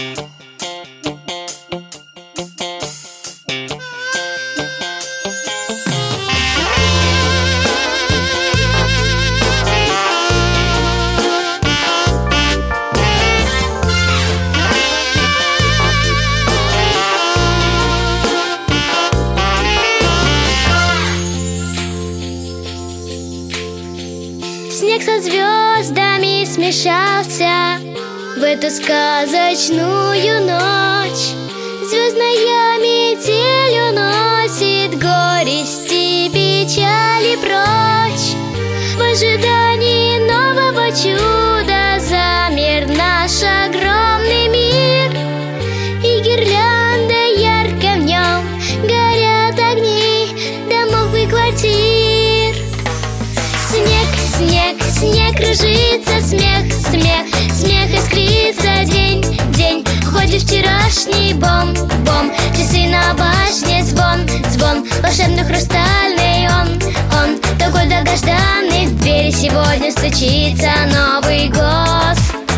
Снег со звездами смешался в эту сказочную ночь. Звездная метель уносит горести, печали прочь. В ожидании нового чуда замер наш огромный мир, и гирляндой ярко в нем горят огни домов и квартир. Снег, снег, снег кружится, смех, смех, смех искрится. День, день, уходит вчерашний бом, бом. Часы на башне, звон, звон, волшебный хрустальный он такой долгожданный. В двери сегодня стучится Новый год.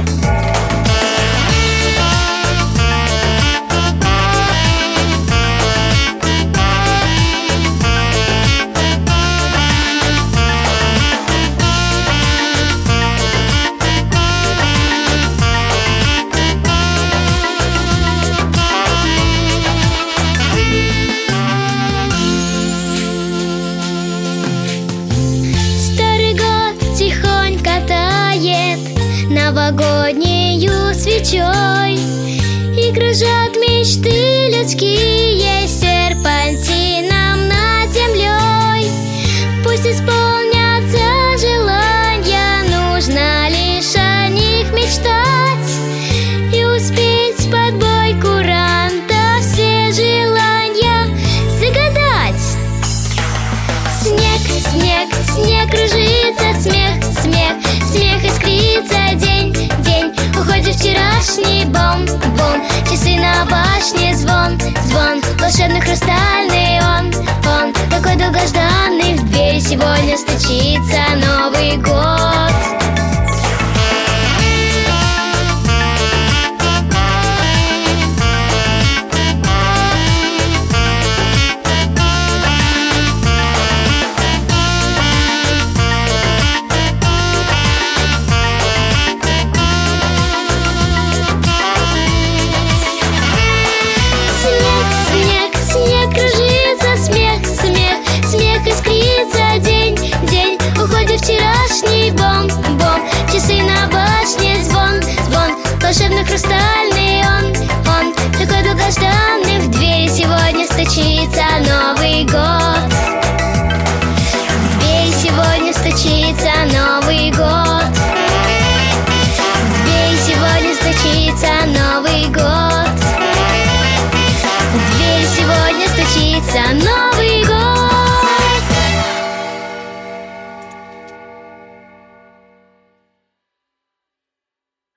Новогоднею свечой, и кружат мечты людские серпантином над землей. Пусть исполнятся желания, нужно лишь о них мечтать и успеть под бой куранта все желания загадать. Снег, снег, снег кружится, смех, смех, смех искрится. День, день, уходит вчерашний бом, бом. Часы на башне, звон, звон, волшебный хрустальный он такой долгожданный. В двери сегодня стучится Новый год. Вчерашний бом, бом. Часы на башне, звон, звон, волшебный хрустальный он такой долгожданный. В двери сегодня стучится